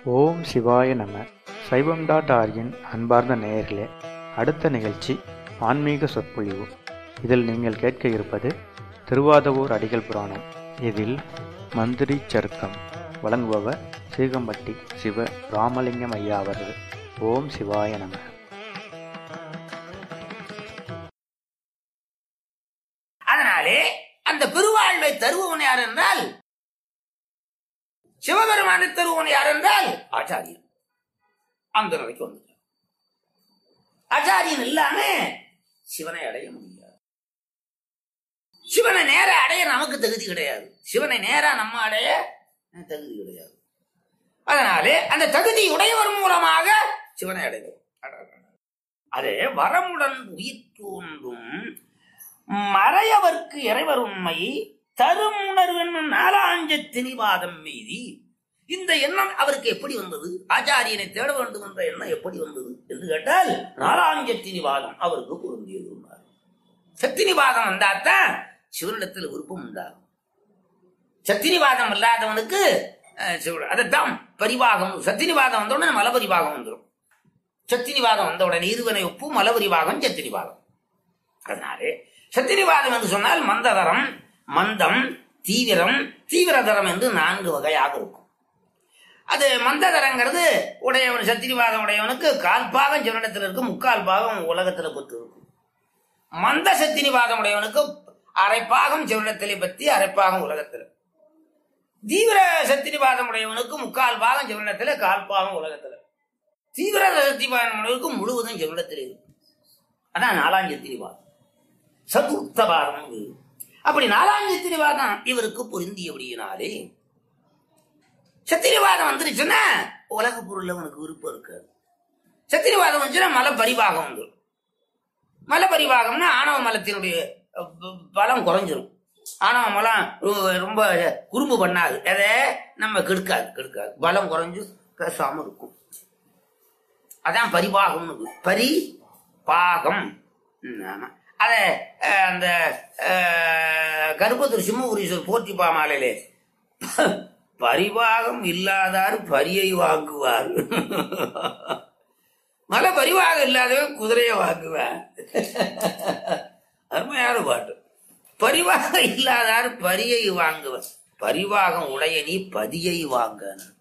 ஓம் சிவாய நம. சைவம்.org-இன் அன்பார்ந்த நேயர்களே, அடுத்த நிகழ்ச்சி ஆன்மீக சொற்பொழிவு. இதில் நீங்கள் கேட்க இருப்பது திருவாதவூர் அடிகள் புராணம். இதில் மந்திரி சருக்கம் வழங்குபவர் சீகம்பட்டி சிவ ராமலிங்கம் ஐயா அவர்கள். ஓம் சிவாய நம. அதனாலே அந்த பெருவாழ்வை தருபவன் யார் என்றால் சிவபெருமானை தருவன் யார் என்றால் ஆச்சாரியன். அந்த நிலைக்கு வந்து ஆச்சாரியன் இல்லாம சிவனை அடைய முடியாது. சிவனை நேர அடைய நமக்கு தகுதி கிடையாது. சிவனை நேரா நம்ம அடைய தகுதி கிடையாது. அதனாலே அந்த தகுதி உடையவர் மூலமாக சிவனை அடைவோம். அதே வரமுடன் உயிர் தோன்றும் மறையவர்க்கு இறைவர் உண்மை தரும் உணர்வு என்னும் நாலாஞ்ச திணிவாதம் மீதி. இந்த எண்ணம் அவருக்கு எப்படி வந்தது? ஆச்சாரியனை தேட வேண்டும் என்ற எண்ணம் எப்படி வந்தது என்று கேட்டால் நாலாஞ்ச திணிவாதம் அவருக்கு பொருந்தியது. சத்தினிவாதம் வந்தாத்தான் சிவனிடத்தில் விருப்பம் உண்டாகும். சத்தினிவாதம் இல்லாதவனுக்கு அதைத்தான் பரிவாகம். சத்தினிவாதம் வந்தவுடனே மலபரிவாகம் வந்துடும். சத்தினிவாதம் வந்தவுடனே இருவனை ஒப்பு மலபரிவாகம் சத்தினிவாதம். அதனாலே சத்தினிவாதம் என்று சொன்னால் மந்ததரம், மந்தம், தீவிரம், தீவிரதரம் என்று 4 வகையாக இருக்கும். அது மந்ததரங்கிறது உடையவன், சத்திரிவாதம் உடையவனுக்கு 1/4 பாகம் சிவனிடத்தில் இருக்கும், 3/4 பாகம் உலகத்தில் பற்றி இருக்கும். மந்த சத்தினிவாதம் உடையவனுக்கு 1/2 பாகம் சிவனிடத்திலே பற்றி 1/2 பாகம் உலகத்தில். தீவிர சத்தினிவாதம் உடையவனுக்கு 3/4 பாகம் சிவனிடத்தில், 1/4 பாகம் உலகத்தில். தீவிர சத்தினிவாதம் உடையவனுக்கு முழுவதும் சிவனிடத்தில் இருக்கும். அதான் நாலாஞ்சத்தினிவாதம். சதுர்த்தவாதம். அப்படி நாலாஞ்சத்திரிவாதம் இவருக்கு பொருந்தியபடியினாலே சத்திரிவாதம் வந்துருச்சுன்னா உலக பொருள் அவனுக்கு விருப்பம் இருக்காது. சத்திரிவாதம் வந்துச்சுன்னா மல பரிவாகம் வந்துடும். மல பரிவாகம்னா ஆணவ மலத்தினுடைய பலம் குறைஞ்சிடும். ஆணவ மலம் ரொம்ப குறும்பு பண்ணாது, எதை நம்ம கெடுக்காது. பலம் குறைஞ்சு பேசாம இருக்கும். அதான் பரிபாகம். பரிபாகம். அத அந்த கருப்பத்தூர் சிம்மபுரீஸ்வர் போற்றிப்பா மாலையிலே பரிவாகம் இல்லாதார் பரியை வாங்குவார். மலை பரிவாகம் இல்லாதவன் குதிரையை வாங்குவார். அருமையான பாட்டு. பரிவாகம் இல்லாதார் பரியை வாங்குவார். பரிவாகம் உடைய நீ பதியை வாங்க.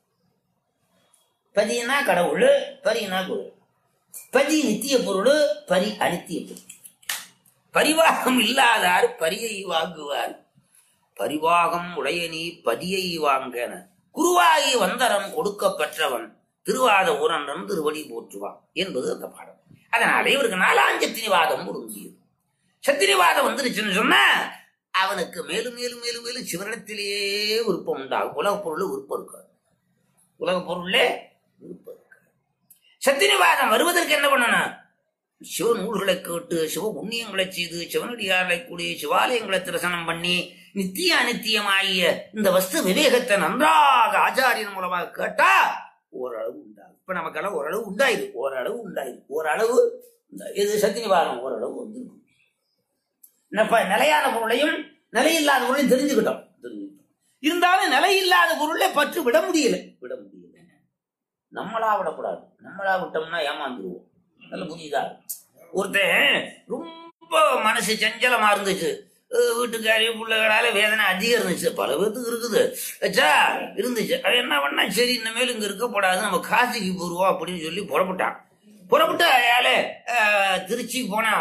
பதினா கடவுள், பரினா பொருள். பதி நித்திய பொருள், பரி அனித்திய பொருள். பரிவாகம் இல்லாதார் பரியை வாங்குவார். பரிவாகம் உடைய நீ பதியை வாங்கன. குருவாகி வந்தரம் கொடுக்க பெற்றவன் திருவாத ஊரன் திருவடி போற்றுவான் என்பது அந்த பாடம். அதனால இவருக்கு நாலாஞ்சத்தினிவாதம் பொருந்தியது. சத்தினிவாதம் வந்துருச்சுன்னு சொன்னா அவனுக்கு மேலும் மேலும் மேலும் மேலும் சிவனிடத்திலேயே விருப்பம் உண்டாகும். உலக பொருள் விருப்பம் இருக்காது. உலக பொருளே விருப்பம் இருக்காது. சத்தினிவாதம் வருவதற்கு என்ன பண்ணணும்? சிவ நூல்களை கேட்டு, சிவ புண்ணியங்களை செய்து, சிவனடியார்களை கூடி, சிவாலயங்களை தரிசனம் பண்ணி, நித்திய அனித்தியமாகிய இந்த வஸ்து விவேகத்தை நன்றாக ஆச்சாரியன் மூலமாக கேட்டா ஓரளவு உண்டாகும். இப்ப நமக்கெல்லாம் ஓரளவு உண்டாயிரு. இது சத்தினிவாதம் ஓரளவு வந்துருக்கும். நிலையான பொருளையும் நிலையில்லாத பொருளையும் தெரிஞ்சுக்கிட்டோம். இருந்தாலும் நிலையில்லாத பொருளை பற்று விட முடியல. நம்மளா விடக்கூடாது. நம்மளா விட்டோம்னா ஏமாந்துருவோம். நல்ல புரியுதா? ஒருத்தன் ரொம்ப மனசு சஞ்சலமா இருந்துச்சு, வீட்டுக்காரி பிள்ளைகளால வேதனை அதிகம் இருந்துச்சு, பல பேருக்கு இருக்குது இருந்துச்சு. அது என்ன பண்ணா, சரி இனிமேல் இங்க இருக்கப்படாது, நம்ம காசிக்கு போடுவோம் அப்படின்னு சொல்லி புறப்பட்டு அயால திருச்சி போனேன்.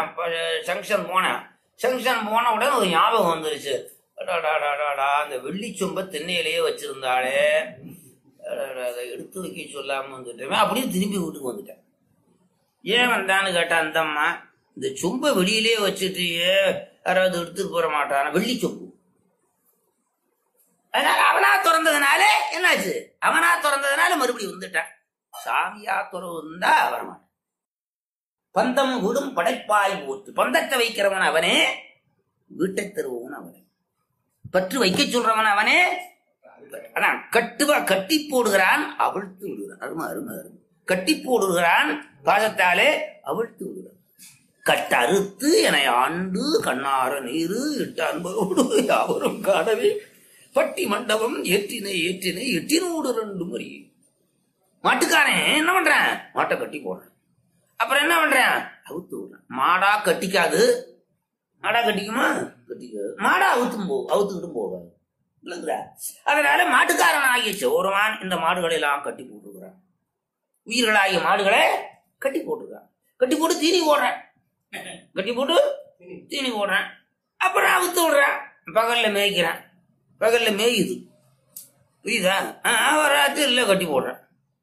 ஜங்ஷன் போன உடனே ஒரு ஞாபகம் வந்துருச்சு. அந்த வெள்ளிச்சொம்ப தென்னையிலேயே வச்சிருந்தாலே, அதை எடுத்து வைக்க சொல்லாம வந்துட்டேன் அப்படின்னு திரும்பி வீட்டுக்கு வந்துட்டேன். ஏன் வந்தான்னு கேட்டா, அந்த அம்மா இந்த சொம்ப வெளியிலே வச்சுட்டு யாராவது எடுத்துட்டு போற மாட்டான, வெள்ளி சொம்பு. அதனால அவனா திறந்ததுனால என்னாச்சு? அவனா திறந்ததுனால மறுபடியும் வந்துட்டான். சாமியா துறவு இருந்தா வரமாட்டான். பந்தம் விடும் படைப்பாய் போட்டு பந்தத்தை வைக்கிறவன் அவனே, வீட்டை தருவவன் அவனே, பற்று வைக்க சொல்றவன் அவனே. அதான் கட்டி போடுகிறான், அவிழ்த்து விடுகிறான். அருமை. கட்டி போடுகிறான், பாதத்தாலே அவிழ்த்து விடுகிறான். கட்டறுத்து என ஆண்டு கண்ணார நீரு இட்ட அன்பரோடு யாவரும் காணவே பட்டி மண்டபம் ஏற்றினை 8 2 மறி. மாட்டுக்காரன் என்ன பண்றேன், மாட்டை கட்டி போடுறேன். அப்புறம் என்ன பண்றேன், அவுத்து விடுறேன். மாடா கட்டிக்காது, மாடா கட்டிக்குமா, கட்டிக்காது. மாடா அவுத்துக்கிட்டும் போகாது. அதனால மாட்டுக்காரன் ஆகிய சிவபெருமான் இந்த மாடுகளை எல்லாம் கட்டி போட்டுருக்கிறான். உயிர்களாகிய மாடுகளை கட்டி போட்டுருக்கான். கட்டி போட்டு தீனி போடுறேன், கட்டி போட்டு தீனி போடுறேன். அப்புறம் அவுத்து விடுறேன். பகல்ல மேய்க்கிறேன், பகல்ல மேயுது, புரியுதா? ராத்திரில கட்டி போடுறேன்.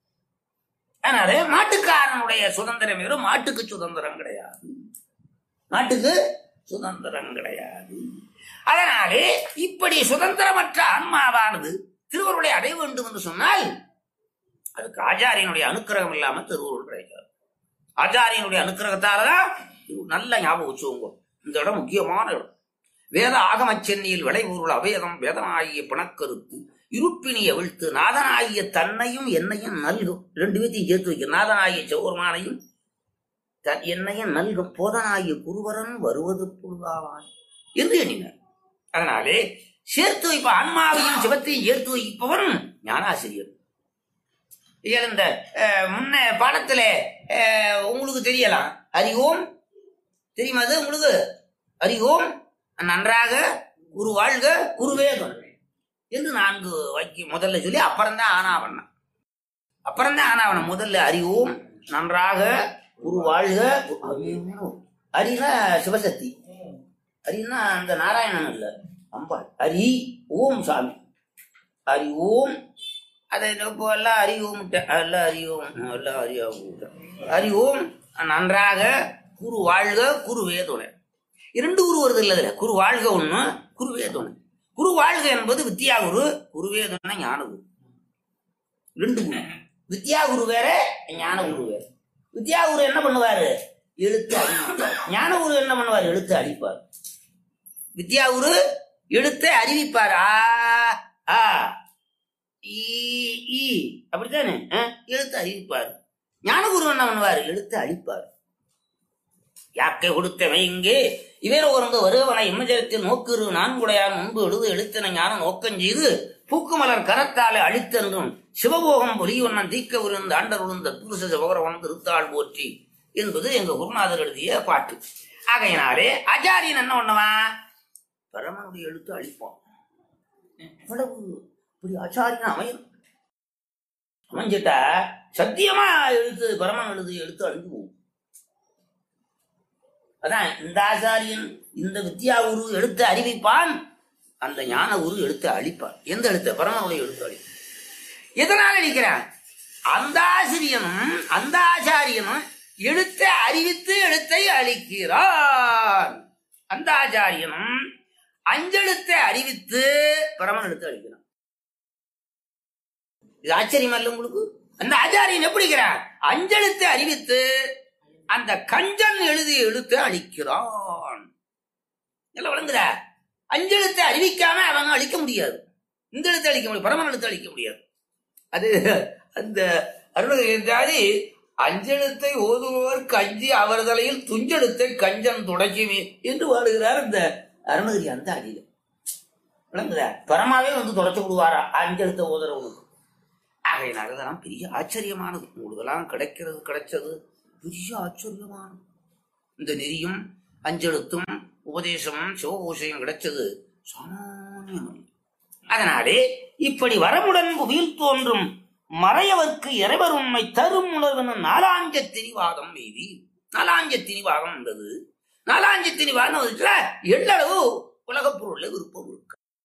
அதனால மாட்டுக்காரனுடைய சுதந்திரம் வேறு, மாட்டுக்கு சுதந்திரம் கிடையாது, மாட்டுக்கு சுதந்திரம் கிடையாது. அதனாலே இப்படி சுதந்திரமற்ற ஆன்மாவானது திருவருளை அடைய வேண்டும் என்று சொன்னால் அதுக்கு ஆச்சாரியனுடைய அனுக்கிரகம் இல்லாம திருவருள் கிடைக்காது. ஆச்சாரியனுடைய அனுக்கிரகத்தாலதான் நல்ல ஞாபகம் வச்சுக்கோங்க. இந்த இடம் முக்கியமான இடம். வேத ஆகம சென்னியில் விளைபொருள் அவேதம் வேதனாகிய பிணக்கருத்து இருப்பினிய விழ்த்து நாதனாகிய தன்னையும் என்னையும் நல்கும். ரெண்டு பேர்த்தையும் சேர்த்து வைக்க, நாதனாகிய சிவபெருமானையும் என்னையும் நல்கும் போதனாகிய குருவரன் வருவது பொருளாவான் என்று எண்ணினார். அதனாலே சேர்த்து வைப்ப ஆன்மாவையும் சிவத்தையும் சேர்த்து வைப்பவன் ஞானாசிரியர். இந்த முன்ன பாடத்துல உங்களுக்கு தெரியலாம், அறிவோம் தெரியுமா? அது உங்களுக்கு அறிவோம் நன்றாக குரு வாழ்க குருவே என்று 4 வாக்கியம் முதல்ல சொல்லி அப்புறம்தான் ஆனாவண்ணம், அப்புறம்தான் ஆனாவண்ணம். முதல்ல அறிவோம் நன்றாக குரு வாழ்க. அரினா சிவசக்தி, அரின்னா அந்த நாராயணன் இல்ல, அம்பாள். அரி ஓம் சாமி, அரி ஓம். அதை இப்போ எல்லாம் அறிவோம், எல்லாம் அறிவோம், எல்லாம் அறி ஓம் நன்றாக குரு வாழ்க குருவே துணை. 2 குரு வருது இல்ல, குரு வாழ்க ஒண்ணு, குருவே துணை. குரு வாழ்க என்பது வித்யா குரு, குருவே துணை ஞான குரு. 2 குரு. வித்யா குரு வேற, ஞான குரு வேற. வித்யா குரு என்ன பண்ணுவாரு, எழுத்து அறிவிப்பார். ஞான குரு என்ன பண்ணுவார், எழுத்து அழிப்பார். வித்யா குரு எழுத்தை அறிவிப்பார், ஆ ஆ ஈ அப்படித்தானே, எழுத்து அறிவிப்பார். ஞானகுரு என்ன பண்ணுவார், எழுத்து அழிப்பார். யாக்கை கொடுத்தவன் இங்கே இவேற ஒருங்க வருவனை இம்மஜரத்தில் நோக்குரு நான்குடையான் முன்பு எழுது எழுத்தின ஞான நோக்கம் செய்து பூக்குமலர் கரத்தாலே அழித்தென்றும் சிவபோகம் பொலியொன்னன் தீக்க விருந்த ஆண்டர் உழுந்த புருஷ சிவகரவன் திருத்தாள் போற்றி என்பது எங்க குருநாதர் எழுதிய பாட்டு. ஆகையினாலே ஆச்சாரியன் என்ன பண்ணுவான், பரமனுடைய எழுத்து அழிப்பான். அவ்வளவு இப்படி ஆச்சாரியன் அமைஞ்சிட்டா சத்தியமா எழுத்து பரமன் எழுத்து அழிஞ்சு போகும். அதான் இந்த ஆச்சாரியன் இந்த வித்யா குரு எழுத்து அறிவிப்பான், அந்த ஞான குரு எழுத்து அழிப்பான். எந்த எழுத்து, பரமனுடைய எழுத்து அழிப்பான். எதனால அழிக்கிறான், அந்த ஆசிரியனும் அந்த ஆச்சாரியனும் எழுத்தை அறிவித்து எழுத்தை அழிக்கிறான். அந்த ஆச்சாரியனும் அஞ்செழுத்தை அறிவித்து பரமன் எழுத்து அழிக்கிறான். இது ஆச்சரியமா இல்ல உங்களுக்கு? அந்த ஆச்சாரியன் எப்படிங்கிறான், அஞ்செழுத்தை அறிவித்து அந்த கஞ்சன் எழுதிய எழுத்தை அழிக்கிறான். எல்லாம் வழங்குற, அஞ்செழுத்தை அறிவிக்காம அவங்க அழிக்க முடியாது. இந்த எழுத்தை அழிக்க முடியும், பரமன் எழுத்தை அழிக்க முடியாது. அது அந்த அருணகிரி அஞ்செழுத்தை ஓதுவோர் கஞ்சி அவர் தலையில் துஞ்செழுத்தை கஞ்சன் தொடக்குமே என்று வாடுகிறார் இந்த அருணகிரி. அந்த அடியில விளங்குற, பரமாவே வந்து தொடச்சு விடுவாரா அஞ்செழுத்தை ஓதுறவங்களுக்கு. ஆகையினாலதான் பெரிய ஆச்சரியமானது. உங்களுக்கெல்லாம் கிடைச்சது பெரிய ஆச்சரியமானது. இந்த நெறியும் அஞ்செழுத்தும் உபதேசமும் சிவபூஷையும் கிடைச்சது சாமானியம். அதனாலே இப்படி வரமுடன் புவியில் தோன்றும் மறையவர்க்கு இறைவர் உண்மை தரும் உணர்வு நாலாஞ்ச திணிவாதம் மீதி. நாலாஞ்ச திணிவாதம் என்பது, நாலாஞ்ச திணிவாதம் எள்ளளவு உலகப் பொருள்ல விருப்பம் இருக்கு.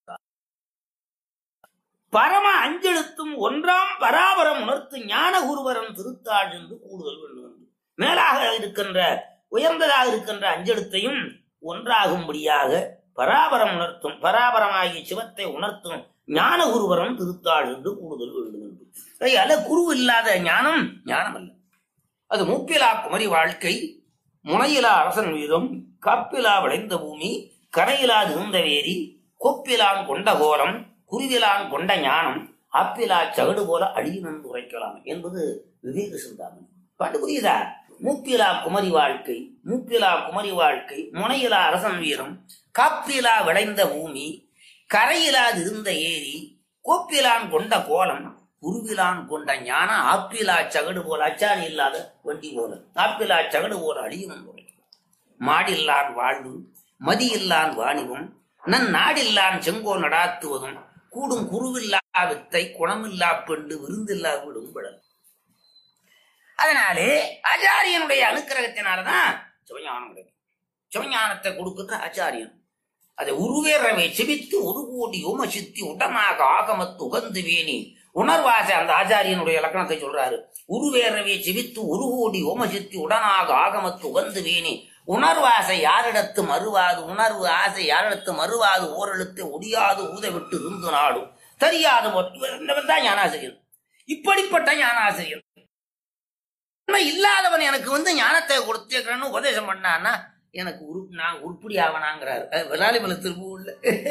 பரம அஞ்செழுத்தும் ஒன்றாம் பராபரம் உணர்த்து ஞான குருவரன் திருத்தாள் என்று கூடுதல் வேண்டும். மேலாக இருக்கின்ற உயர்ந்ததாக இருக்கின்ற அஞ்செழுத்தையும் ஒன்றாகும்படியாக பராபரம் உணர்த்தும், பராபரமாகிய சிவத்தை உணர்த்தும் ஞான குருவரன் திருத்தாள் என்று கூடுதல் வேண்டும் என்று. அல்ல, குரு இல்லாத ஞானம் ஞானம் அல்ல. அது மூப்பிலா குமரி வாழ்க்கை, முனையிலா அரசன் வீதம், காப்பிலா விளைந்த பூமி, கரையிலா இருந்த வேரி, கொப்பிலான் கொண்ட கோலம், குருவிலான் கொண்ட ஞானம், ஆப்பிலா சகடு போல அழியும் உரைக்கலாம் என்பது விவேக சிந்தாமணி பாட்டு. புரியுதா? மூப்பிலா குமரி வாழ்க்கை, மூப்பிலா குமரி வாழ்க்கை, முனையிலா அரசன் வீரம், காப்பிலா விளைந்த பூமி, கரையிலாது இருந்த ஏரி, கோப்பிலான் கொண்ட கோலம், உருவிலான் கொண்ட ஞான ஆப்பிலா சகடு போல, அச்சாணி இல்லாத வண்டி போல, ஆப்பிலா சகடு போல அழியும் போல. மாடில்லான் வாழ்வு மதியில்லான் வாணிபம் நன் நாடில்லான் செங்கோல் நடாத்துவதும் கூடும் குருவில்லா வித்தை குணமில்லா பெண்டு விருந்தில்லா விடும் விடல். அதனாலே ஆச்சாரியனுடைய அனுக்கிரகத்தினாலதான் சிவஞானம் கிடைக்கும். சிவஞானத்தை கொடுக்கின்ற ஆச்சாரியன் அதை உருவேறவை செவித்து ஒரு கோடி ஓம சித்தி உடனாக ஆகமத்து உகந்து வேணி உணர்வாசை. அந்த ஆச்சாரியனுடைய இலக்கணத்தை சொல்றாரு. உருவேறவை செவித்து ஒரு கோடி ஓம சித்தி உடனாக ஆகமத்து உகந்து வேணி உணர்வாசை யாரிடத்து மறுவாது, உணர்வு ஆசை யாரிடத்து மறுவாது, ஓரெழுத்து ஒடியாது ஊத விட்டு இருந்து நாடும் தெரியாது தான் ஞானாசிரியர். இப்படிப்பட்ட ஞானாசிரியர் இல்லாதவன் எனக்கு ஞானத்தை கொடுத்தேன்னு உபதேசம் பண்ணான்னா எனக்கு நான் உருப்படி ஆவனாங்கிறாரு விளாலிமலை திருப்பூர்ல.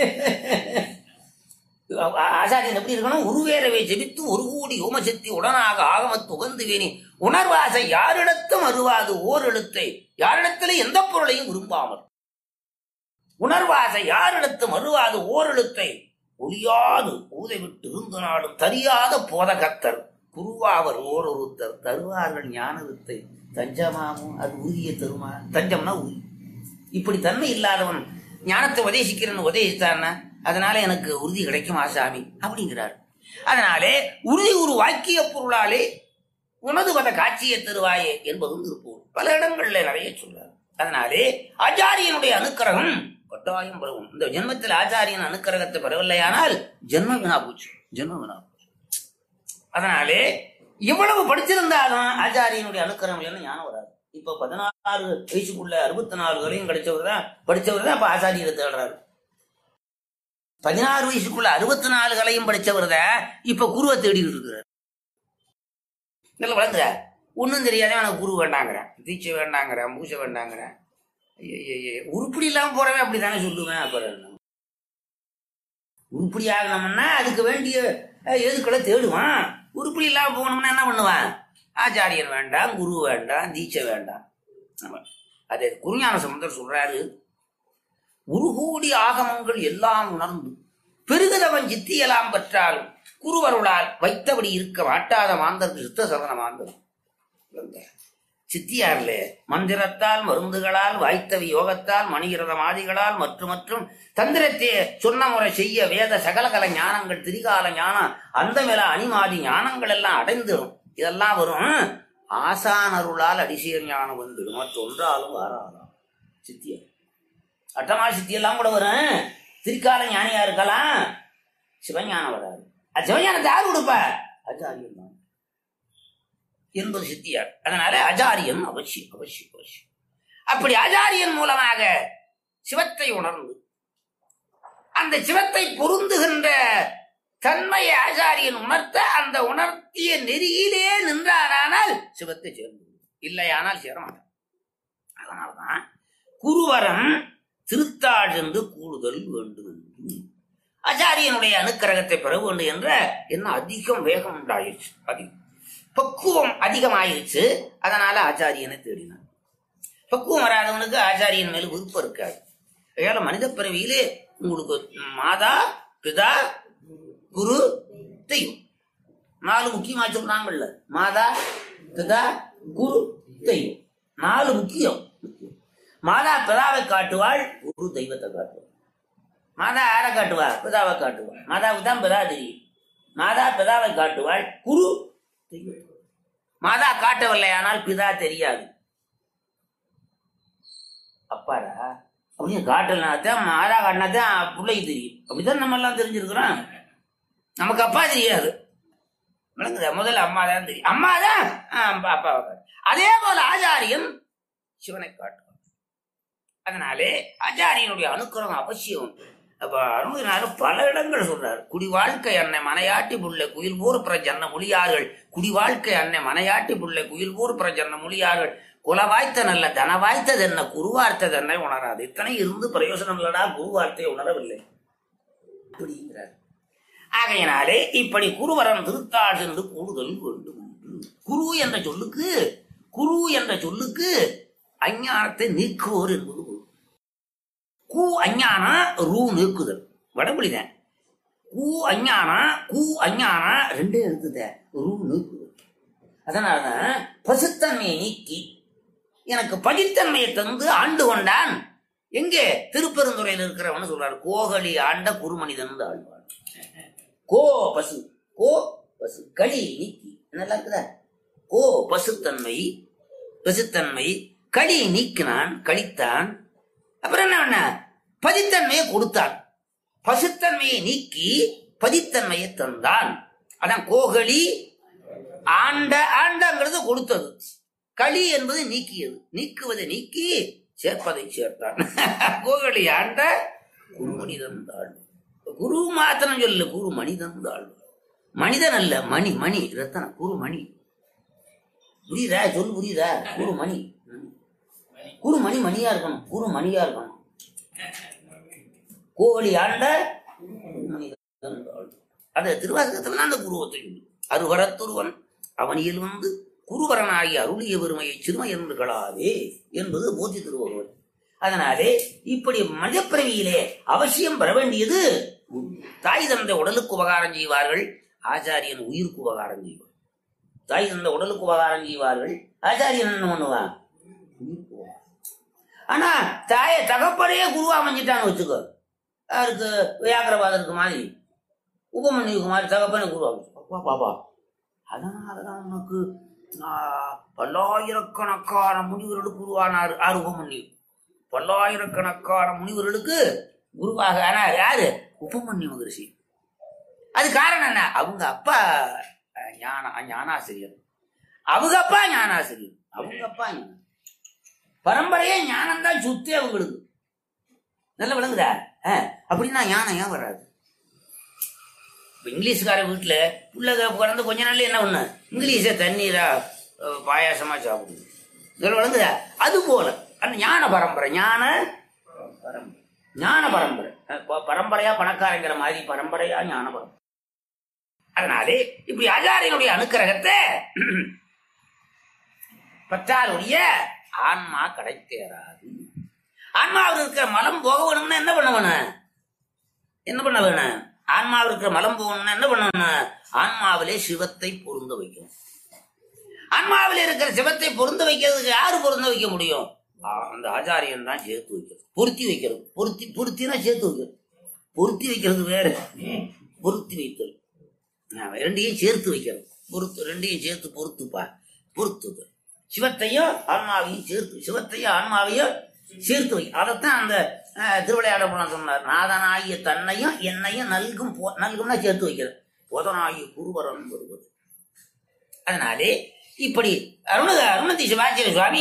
ஆச்சாரியன் எப்படி இருக்கணும்? உருவேறவை ஜெபித்து ஒரு கூடி ஓமசக்தி உடனாக ஆகமத்து உகந்து வேணி உணர்வாசை யாரிடத்தும் அருவாது ஓர் எழுத்தை, யாரிடத்திலும் எந்த பொருளையும் விரும்பாமல், உணர்வாசை யாரிடத்தும் அருவாது ஓர் எழுத்தை ஒளியாது ஊதை விட்டு இருந்து நாடும் தரியாத போதகத்தர் குருவாவர் ஓர் ஒருத்தர் தருவார்கள் ஞான வித்தை தஞ்சமாமும் அது உறுதியை தருமா. தஞ்சம்னா உறுதி. இப்படி தன்மை இல்லாதவன் ஞானத்தை உபதேசிக்கிறேன்னு உபதேசித்தான்னா அதனால எனக்கு உறுதி கிடைக்கும் ஆசாமி அப்படிங்கிறார். அதனாலே உறுதி ஒரு வாக்கிய பொருளாலே உனது வத காட்சியை தருவாயே என்பதும் திருப்பூர் பல இடங்கள்ல நிறைய சொல்றார். அதனாலே ஆச்சாரியனுடைய அனுக்கிரகம் கட்டாயம் பெறவும். இந்த ஜென்மத்தில் ஆச்சாரியன் அனுக்கிரகத்தை பெறவில்லையானால் ஜென்ம வினா போச்சு, ஜென்ம வினா போச்சு. அதனாலே எவ்வளவு படிச்சிருந்தாலும் ஆச்சாரியனுடைய அனுக்கிரகம் இல்லைன்னு ஞானம் வராது. இப்ப 16 வயசுக்குள்ள 64 வரையும் படிச்சவர் தான் இப்ப ஆச்சாரியரை தேடுறாரு. 16 வயசுக்குள்ள 64 கலையும் படிச்சவர் தான் இப்ப குருவை தேடிட்டு இருக்கிறார். வளர்ந்துற ஒன்னும் தெரியாத எனக்கு குரு வேண்டாங்கிறேன், தீட்சை வேண்டாங்கிறேன், பூசை வேண்டாங்கிறேன். உருப்படி இல்லாம போறவே அப்படித்தானே சொல்லுவேன். அப்புறம் உருப்படி ஆகணும்னா அதுக்கு வேண்டிய எதுக்களை தேடுவான். உருப்படி இல்லாம போகணும்னா என்ன பண்ணுவான்? ஆச்சாரியன் வேண்டாம், குரு வேண்டாம், தீட்சை வேண்டாம். அதே குருஞான சம்பந்தர் சொல்றாரு, உருகூடி ஆகமங்கள் எல்லாம் உணர்ந்து பெருகுதவன் சித்தியெல்லாம் பெற்றாலும் குருவருளால் வைத்தபடி இருக்க மாட்டாத மாந்தருக்கு சித்த சதன மாந்தர். சித்தியார்ல மந்திரத்தால் மருந்துகளால் வாய்த்தவி யோகத்தால் மணிகிரதமாதிகளால் மற்றும் தந்திரத்தை சொன்ன முறை செய்ய வேத சகலகல ஞானங்கள் திரிகால ஞானம் அந்த மேல அணிமாதி ஞானங்கள் எல்லாம் அடைந்துடும். இதெல்லாம் வரும் ஆசானருளால் அடிசீர் ஞானம் வந்துடும். மற்றொன்றாலும் வாராதான் சித்திய அட்டமா சித்தியெல்லாம் கூட வரும். திரிகால ஞானியா இருக்கலாம், சிவஞானம் வராது. சிவஞானத்தை யாரு கொடுப்ப? ஆச்சாரியன் தான் என்பது சித்தியார். அதனால ஆச்சாரியன் அவசியம் அவசியம் அவசியம். அப்படி ஆச்சாரியன் மூலமாக சிவத்தை உணர்ந்து அந்த சிவத்தை பொருந்துகின்ற தன்மையை ஆச்சாரியன் உணர்த்த அந்த உணர்த்திய நெறியிலே நின்றாரானால் சிவத்தை சேர்ந்து, இல்லையானால் சேரமாட்டார். அதனால்தான் குருவரம் திருத்தாள் என்று கூடுதல் வேண்டும் என்று ஆச்சாரியனுடைய அனுக்கிரகத்தை பெற வேண்டும் என்ற என்ன அதிகம் வேகம் உண்டாயிருச்சு, அதிகம் பக்குவம் அதிகமாயிருச்சு. அதனால ஆச்சாரியனை தேடினார். பக்குவம் வராதவனுக்கு ஆச்சாரியன் மேல விருப்பம் இருக்காது. அதனால மனித பிறவியிலே உங்களுக்கு மாதா பிதா குரு தெய்வம் 4 முக்கியமா சொல்றாங்கல்ல. மாதா பிதா குரு தெய்வம் 4 முக்கியம். மாதா பிதாவை காட்டுவாள், குரு தெய்வத்தை காட்டுவாள். மாதா யாரை காட்டுவா? பிதாவை காட்டுவாள். மாதாவுக்கு தான் பிதா தெரியும். மாதா பிதாவை காட்டுவாள், குரு தெய்வத்தை. மாதா காட்டவில்லை ஆனால் பிதா தெரியாது. அப்பாடா அப்படின்னு காட்டலனாத்தான் மாதா காட்டினாத்தான் பிள்ளை தெரியும். அப்படிதான் நம்ம எல்லாம் தெரிஞ்சிருக்கிறோம். நமக்கு அப்பா தெரியாது, விளங்குதா? முதல்ல அம்மா தான் தெரியும். அம்மா தான் அப்பாவை காட்டு. அதே போல ஆச்சாரியன் சிவனை காட்டுவான். அதனாலே ஆச்சாரியனுடைய அனுக்கிரகம் அவசியம். அப்ப அருணகிரிநாதர் பல இடங்கள் சொல்றாரு. குடி வாழ்க்கை அன்னை மனையாட்டி புள்ளை குயில் போர் பிரஜன்ன மொழியார்கள். குடி வாழ்க்கை அன்னை மனையாட்டி புள்ளை குயில் போர் பிரஜன்ன மொழியார்கள். குல வாய்த்த நல்ல தன வாய்த்தது என்ன குருவார்த்தது என்ன உணராது. இத்தனை இருந்து பிரயோசனம் இல்லடா, குருவார்த்தையை உணரவில்லை அப்படிங்கிறார். ஆகையினாலே இப்படி குருவரம் திருத்தாள் சென்று கூடுதல் வேண்டும். குரு என்ற சொல்லுக்கு அஞ்ஞானத்தை நீக்குவோர் என்பது கு அஞ்ஞானம் ரூ நீக்குதல். வடமொழிதான். கூ அஞ்ஞானா கூ அஞ்ஞானா ரெண்டே எழுத்துத நீக்கு. அதனாலதான் பசுத்தன்மையை நீக்கி எனக்கு பதித்தன்மையை தந்து ஆண்டு கொண்டான். எங்கே திருப்பெருந்துறையில் இருக்கிறவன்னு சொல்றாரு, கோகலி ஆண்ட குருமனிதன் ஆழ்வார். கோ பசு, கோ பசு, களி நீக்கி நல்லா இருக்குதா? கோ பசுத்தன்மை, பசுத்தன்மை களி நீக்கினான், கழித்தான். அப்புறம் என்ன பண்ண? பதித்தன்மையை கொடுத்தான். பசுத்தன்மையை நீக்கி பதித்தன்மையை தந்தான். அதான் கோகலி ஆண்ட. ஆண்டங்கிறது கொடுத்தது, களி என்பது நீக்கியது, நீக்குவதை நீக்கி சேர்ப்பதை சேர்த்தான். கோகலி ஆண்ட குரு மனிதன் தாழ். குரு மாத்திரம் சொல்லு, குரு மனிதன் தாழ். மனிதன் அல்ல, மணி, மணி ரத்தனம், குரு மணி. புரியுதா? சொல்லு புரியுதா? குரு மணி, குரு மணி மணியா இருக்கணும், குரு மணியா இருக்கணும். கோகலி ஆண்ட குரு மனிதன் தாழ். அந்த திருவாசகத்துல அந்த குருவத்தை அருவரத்துருவன் அவனியில் வந்து குருவரனாகி அருளிய பெருமையை சிறுமை என்றுகளாவே என்பது போதி திருவள்ளுவர். அதனாலே இப்படி மனிதப்பிறவியிலே அவசியம் பெற வேண்டியது தாய் தந்தை உடலுக்கு உபகாரம் செய்வார்கள், ஆச்சாரியன் உயிருக்கு உபகாரம் செய்வார். தாய் தந்தை உடலுக்கு உபகாரம் செய்வார்கள், ஆச்சாரியன் என்ன பண்ணுவான்? உயிருக்கு. ஆனா தாய தகப்பனையே குருவா அமைஞ்சிட்டான்னு வச்சுக்கோ, யாருக்கு? வியாக்கிரவாதருக்கு மாதிரி, உபமன்யுக்கு மாதிரி தகப்பனை குருவா பாபா. அதனாலதான் உனக்கு பல்லாயிரக்கணக்கான முனிவர்களுக்கு உருவானார் உபமன்யு. பல்லாயிரக்கணக்கான முனிவர்களுக்கு குருவாக ஆனார் யாரு? உபமன்யு மகரிஷி. அது காரணம் என்ன? அவங்க அப்பா ஞானாசிரியர், அவங்க அப்பா ஞானாசிரியர், அவங்க அப்பா பரம்பரையே ஞானம் தான் சுத்தி அவங்களுக்கு. நல்ல விளங்குதா? அப்படின்னா ஞானம் ஏன் வராது? இங்கிலீஷ்கார வீட்டுல உள்ள பிறந்து கொஞ்ச நாள்ல என்ன பண்ண? இங்கிலீஷ தண்ணீரா பாயாசமா சாப்பிடுது. இதெல்லாம் வழங்குதா? அது போல அந்த ஞான பரம்பரை, ஞான பரம்பரை, பரம்பரையா பணக்காரங்கிற மாதிரி பரம்பரையா ஞான பரம்பரை. அதனாலே இப்படி ஆச்சாரியனுடைய அனுக்கிரகத்தை பற்றாருடைய ஆன்மா கிடைத்தேராது. ஆன்மாவில் இருக்கிற மலம் போக வேணும்னா என்ன பண்ண வேணும்? என்ன பண்ண வேணும்? ஆன்மாவில் இருக்கிற மலம் போகணும்னா என்ன பண்ணணும்? ஆன்மாவிலே சிவத்தை பொருந்த வைக்கணும். ஆன்மாவில் இருக்கிற சிவத்தை பொருந்த வைக்கிறதுக்கு யாரு பொருந்த வைக்க முடியும்? அந்த ஆச்சாரியன் தான் சேர்த்து வைக்கிறது, பொருத்தி வைக்கிறது. பொருத்தினா சேர்த்து வைக்கிறது, பொருத்தி வைக்கிறது வேற, பொருத்தி வைத்தல் ரெண்டையும் சேர்த்து வைக்கிறது. ரெண்டையும் சேர்த்து பொருத்துப்பா, பொருத்துது. சிவத்தையும் ஆன்மாவையும் சேர்த்து, சிவத்தையும் ஆன்மாவையும் சேர்த்து வை. அதைத்தான் அந்த திருவிளையாட புராணம் சொன்னார். நாதனாகிய தன்னையும் என்னையும் நல்கும்னா சேர்த்து வைக்கிறது. புதனாகிய குருவரம் வருவது. அதனாலே இப்படி அருணதி சிவாச்சாரிய சுவாமி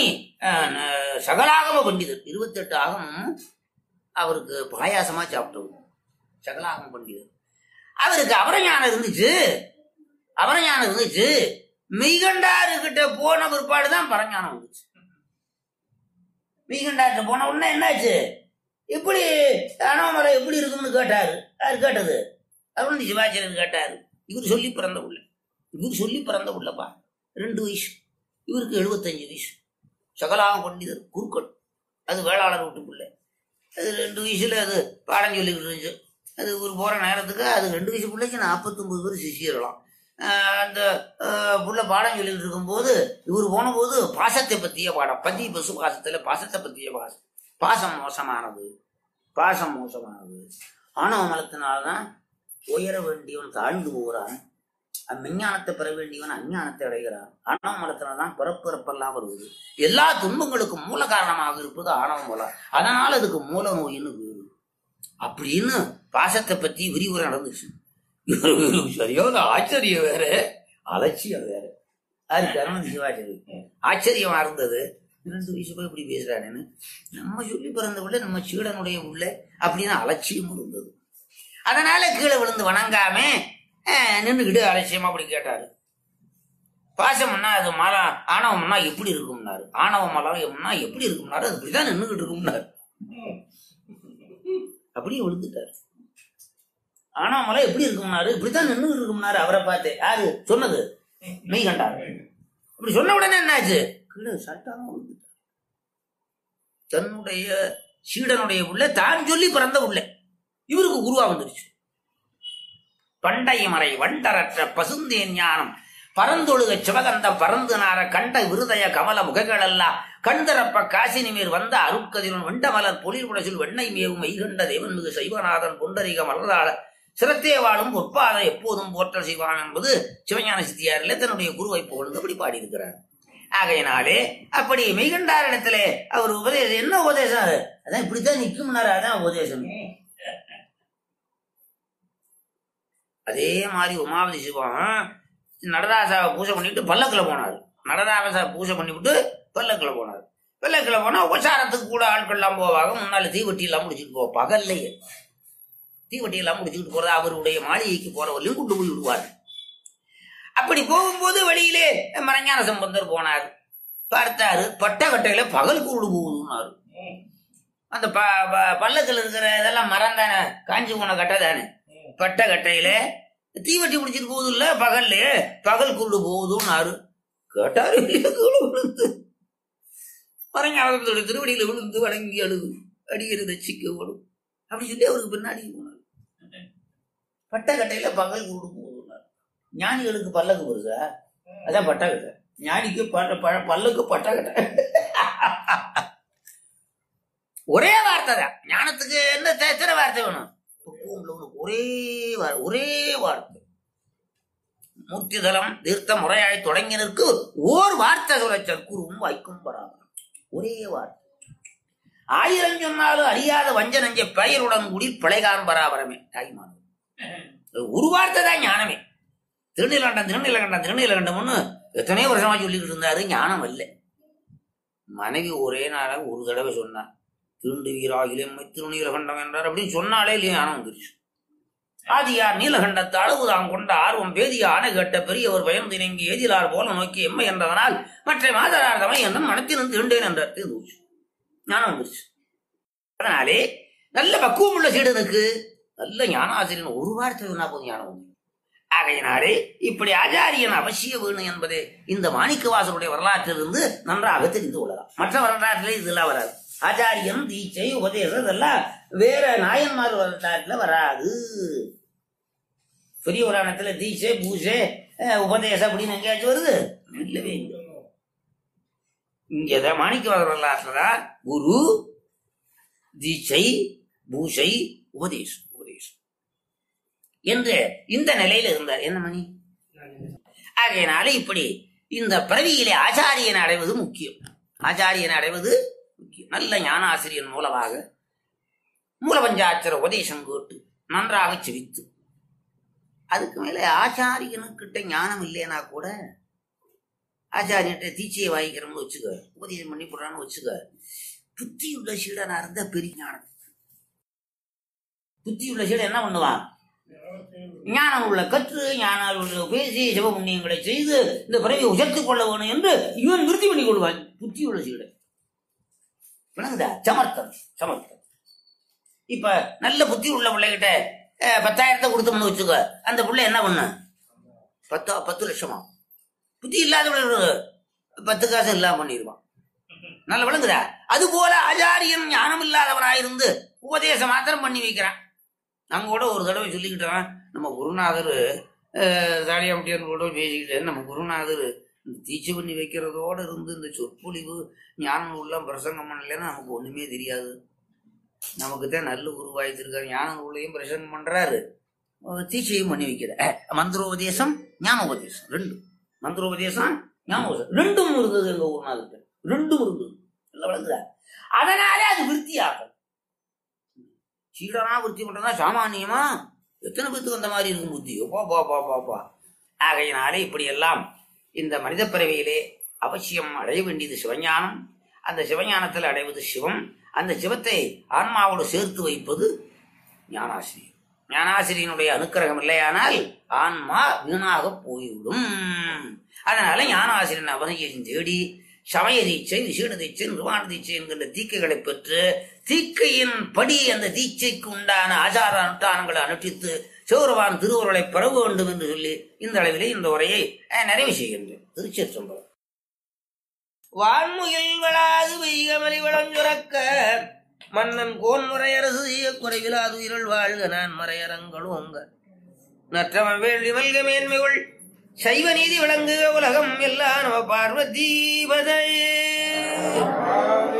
சகலாகம பண்டிதர், 28 ஆகமும் அவருக்கு பாயாசமா சாப்பிட்டவர். சகலாகம பண்டிதர். அவருக்கு அவரஞானம் இருந்துச்சு, அவரஞானம் இருந்துச்சு. மெய்கண்டாருக்கிட்ட போன பிற்பாடுதான் பரஞானம் வந்துச்சு. மெய்கண்டார்கிட்ட போன உடனே என்னாச்சு? எப்படி அனோமலை எப்படி இருக்கும்னு கேட்டாரு. யாரு கேட்டது? அருணதி சிவாச்சாரியர் கேட்டாரு. இவர் சொல்லி பிறந்த உள்ள, இவர் சொல்லி பிறந்த உள்ளப்பா 2 வயசு, இவருக்கு 75 வயசு. சகலாக பண்டிதர் குருக்கள். அது வேளாளர் வீட்டுக்குள்ள. அது 2 வயசுல அது பாடம் சொல்லிக்கிட்டு இருந்துச்சு. அது இவர் போற நேரத்துக்கு அது 2 வயசு பிள்ளைக்கு 49 பேர் சிஷியர்களாம். அந்த புள்ள பாடம் சொல்லிட்டு இருக்கும்போது இவர் போன போது பாசத்தை பத்திய பாடம், பதி பசு பாசத்துல பாசத்தை பத்திய பாசம். பாசம் மோசமானது, பாசம் மோசமானது. ஆணவ மலத்தினால்தான் உயர வேண்டியவன் தாழ்ந்து போகிறான், விஞ்ஞானத்தை பெற வேண்டியவன் அஞ்ஞானத்தை அடைகிறான். ஆணவ மலத்தினால்தான் பிறப்பிறப்பெல்லாம் வருவது. எல்லா துன்பங்களுக்கும் மூல காரணமாக இருப்பது ஆணவ மலம். அதனால அதுக்கு மூல நோயின்னு வேறு அப்படின்னு பாசத்தை பத்தி விரிவுரை நடந்துச்சு. சரியான ஆச்சரியம் வேற, அலட்சியம் வேற. அது கருணதி சிவாச்சாரியருக்கு ஆச்சரியமா இருந்தது. 2 வயசு போய் இப்படி பேசுறானேன்னு. நம்ம சொல்லி பிறந்த உள்ள நம்ம சீடனுடைய உள்ள அப்படின்னு அலட்சியமும் இருந்தது. அதனால கீழே விழுந்து வணங்காம நின்றுக்கிட்டு அலட்சியமா அப்படி கேட்டாரு. பாசம்னா அது மலம், ஆணவம்னா எப்படி இருக்கும்னாரு. ஆணவ மலம் எப்படி இருக்கும்னாரு. அது இப்படிதான் நின்றுகிட்டு இருக்கும்னாரு. அப்படியே விழுந்துட்டாரு. ஆணவமலை எப்படி இருக்கும்னாரு, இப்படித்தான் நின்றுகிட்டு இருக்கும்னாரு. அவரை பார்த்து யாரு சொன்னது? மெய்கண்டார். அப்படி சொன்ன உடனே என்னாச்சு? கீழே சட்டாம விழுந்துட்டார். தன்னுடைய சீடனுடைய உள்ள தான் சொல்லி பிறந்த உள்ள இவருக்கு குருவா வந்துருச்சு. பண்டை மறை வண்டரற்ற பசுந்தேன் ஞானம் பரந்தொழுக சிவகந்தம் பரந்து நார கண்ட விருதய கமல முகங்களெல்லாம் கண்திறப்ப காசினிமேர் வந்த அருட்கதிரன் வெண்டமலர் பொழில்புடசில் வெண்ணை மேவும் மெய்கண்ட தேவன் மிகு சைவநாதன் பொண்டரிக மலர்தாள சிரத்தே வாழும் பொற்பாத எப்போதும் போற்றல் செய்வான் என்பது சிவஞான சித்தியாரில் தன்னுடைய குருவை புகழ்ந்து அப்படி பாடியிருக்கிறார். ஆகையினாலே அப்படி மெய்கண்டாரிடத்திலே அவர் உபதேசம் என்ன உபதேசம், அதான் இப்படித்தான் நிற்கும்னாரு, அதான் உபதேசமே. அதே மாதிரி உமாவதி சிவம் நடராசாவை பூஜை பண்ணிட்டு பல்லக்கில் போனார். நடராசாவை பூஜை பண்ணிவிட்டு பல்லக்கில் போனார். பல்லக்கில் போனா உபசாரத்துக்கு கூட ஆட்கள் எல்லாம் போவாங்க. முன்னால தீவட்டி எல்லாம் முடிச்சுட்டு போவோம். பகல்லையே தீவட்டி எல்லாம் முடிச்சுக்கிட்டு போறது அவருடைய மாளிகைக்கு போறவர்களையும் கொண்டு போய் விடுவார். அப்படி போகும்போது வழியிலே மரஞான சம்பந்தர் போனார். பார்த்தாரு, பட்டக்கட்டையில பகல் கூடு போகுதுன்னாரு. அந்த பல்லக்கில் இருக்கிற இதெல்லாம் மரம் தானே, காஞ்சி போன கட்டை தானே. பட்டக்கட்டையில தீவட்டி பிடிச்சிட்டு போகுது இல்ல, பகல்லையே பகல் கூடு போகுதுன்னாரு. கேட்டாரு, விழுந்து மரஞானத்தோட திருவடியில விழுந்து வணங்கி அழுது அடிக்கிறது சிக்க ஓடும் அப்படி சொல்லி அவருக்கு பின்னாடி போனார். பட்டக்கட்டையில பகல் கூடு போகுதுன்னாரு. ஞானிகளுக்கு பல்லக்கு வருதா, அதான் பட்டக்கட்டை. ஞானிக்கு பல்லுக்கு பட்டக்கட்டை. ஒரே வார்த்தை தான். ஞானத்துக்கு என்ன எத்தனை வார்த்தை வேணும்? ஒரே வார்த்தை. மூர்த்திதலம் தீர்த்த முறையாய் தொடங்கினருக்கு ஓர் வார்த்தை சொல்ல சற்குருவும் வைக்கும் பராமரம். ஒரே வார்த்தை. 1000 சொன்னாலும் அறியாத வஞ்ச நஞ்ச பெயருடன் கூடி பிழைகான் பராபரமே தாய்மான. ஒரு வார்த்தை தான் ஞானமே. திருநீலகண்டம் எத்தனையோ வருஷமா சொல்லிக்கிட்டு இருந்தாரு, ஞானம் அல்ல. மனைவி ஒரே நாளாக ஒரு தடவை சொன்னார், திருண்டு வீராகிலே திருநீலகண்டம் என்றார். அப்படின்னு சொன்னாலே இல்லையா ஞானம் வந்துருச்சு. ஆதியார் நீலகண்டத்து அளவு தான் கொண்ட ஆர்வம் பேதிய ஆணை கேட்ட பெரியவர் பயந்து இணங்கி ஏதிலார் போல நோக்கி எம்மை என்றதனால் மற்ற மாதரார் தமை என்னும் மனத்திலும் திருண்டேன் என்றார். தீர்ந்துச்சு, ஞானம் வந்துருச்சு. அதனாலே நல்ல பக்குவம் உள்ள சீடனுக்கு நல்ல ஞானாசிரியன் ஒரு வார்த்தை சொன்னா போதும், ஞானம் வந்து. ஆகையினாலே இப்படி ஆச்சாரியன் அவசியம் வேணும் என்பதே இந்த மாணிக்கவாசருடைய வரலாற்றிலிருந்து நன்றாக தெரிந்து கொள்ளலாம். மற்ற வரலாற்றிலே இதெல்லாம் வராது. ஆச்சாரியம் தீட்சை உபதேசம் இதெல்லாம் வேற நாயன்மார் வரலாற்றுல வராது. பெரிய புராணத்துல தீட்சை பூஜை உபதேசம் அப்படின்னு எங்கேயாச்சும் வருது? இல்லவே இல்லை. இங்க மாணிக்கவாசர் வரலாற்றுலதான் குரு தீட்சை பூஜை உபதேசம் என்று இந்த நிலையில இருந்தார். என்ன மணி? ஆகையினால இப்படி இந்த பிறவியிலே ஆச்சாரியனை அடைவது முக்கியம். ஆச்சாரியனை அடைவது முக்கியம். நல்ல ஞானாசிரியன் மூலமாக மூலபஞ்சாட்சர உபதேசம் கேட்டு நன்றாக செவித்து, அதுக்கு மேல ஆச்சாரியனுக்கிட்ட ஞானம் இல்லைன்னா கூட ஆச்சாரியன்கிட்ட தீட்சையை வாங்கிக்கிறோம்னு வச்சுக்க, உபதேசம் பண்ணி போடுறான்னு வச்சுக்க, புத்தியுள்ள சீடனா இருந்தா பெரிய ஞானம். புத்தியுள்ள சீடன் என்ன பண்ணுவான்? ஞானம் உள்ள கற்று ஞானம் உள்ள பேசி சிவபுண்ணியங்களை செய்து இந்த பிறவியை உயர்த்திக் கொள்ள வேணும் என்று இவன் நிறுத்தி பண்ணி கொள்வான். புத்தியுள்ள சீடன் சமர்த்தம். இப்ப நல்ல புத்தி உள்ள பிள்ளைகிட்ட 10,000 கொடுத்தோம்னு வச்சுக்க, அந்த பிள்ளை என்ன பண்ண 10 லட்சமா? புத்தி இல்லாத 10 காசு இல்லாம பண்ணிடுவான். நல்ல விளங்குதா? அது போல ஆச்சாரியன் ஞானம் இல்லாதவனாயிருந்து உபதேசம் மாத்திரம் பண்ணி வைக்கிறான். நாங்க கூட ஒரு தடவை சொல்லிக்கிட்டோம், நம்ம குருநாதர் தாடியாமட்டியார் கூட பேசிக்கிட்டேன். நம்ம குருநாதர் இந்த தீட்சை பண்ணி வைக்கிறதோடு இருந்து இந்த சொற்பொழிவு ஞானம் உள்ள பிரசங்கம் பண்ணலன்னா நமக்கு ஒண்ணுமே தெரியாது. நமக்கு தான் நல்ல குருவாய்த்திருக்காரு, ஞானம் உள்ளையும் பிரசங்கம் பண்றாரு, தீட்சையும் பண்ணி வைக்கிற. மந்திரோபதேசம் ஞானோபதேசம் ரெண்டும், மந்திரோபதேசம் ஞானோபதேசம் ரெண்டும் இருந்தது எங்க குருநாதர்கிட்ட, ரெண்டும் இருந்தது. நல்லா வளர்ந்துடா. அதனாலே அது விருத்தியாகும். சீடனா விருத்தி பண்றதா சாமானியமா? எத்தனை பேருக்கு அந்த மாதிரி இருக்கும் புத்தி? பாப்பா. ஆகையினாலே இப்படி எல்லாம் இந்த மனித பிறவியிலே அவசியம் அடைய வேண்டியது சிவஞானம். அந்த சிவஞானத்தில் அடைவது சிவம். அந்த சிவத்தை ஆன்மாவோடு சேர்த்து வைப்பது ஞானாசிரியர். ஞானாசிரியனுடைய அனுக்கிரகம் இல்லையானால் ஆன்மா வீணாக போய்விடும். அதனால ஞானாசிரியன் அவசியம் தேடி சமய தீட்சை, விசேட தீட்சை, நிர்வாண தீட்சை என்கின்ற தீக்கைகளை பெற்று தீக்கையின் படி அந்த தீட்சைக்கு உண்டான ஆச்சார அனுஷ்டானங்களை அனுஷ்டித்து சிவபெருமான் திருவுருளை பெற வேண்டும் என்று சொல்லி இந்த அளவிலே இந்த உரையை நிறைவு செய்கின்றேன். திருச்சிற்றம்பலம். வான்முகில் வளாது வெய்கமலி வளஞ்சுரக்க மன்னன் கோன் முறையரசு செய்ய குறைவிலாது இருள் வாழ்க நான் மறையரங்களோங்க நற்றவன் வேள்வி மல்க மேன்மைகள் சைவ நீதி விளங்குக உலகம் எல்லாம் நம பார்வதி பதையே.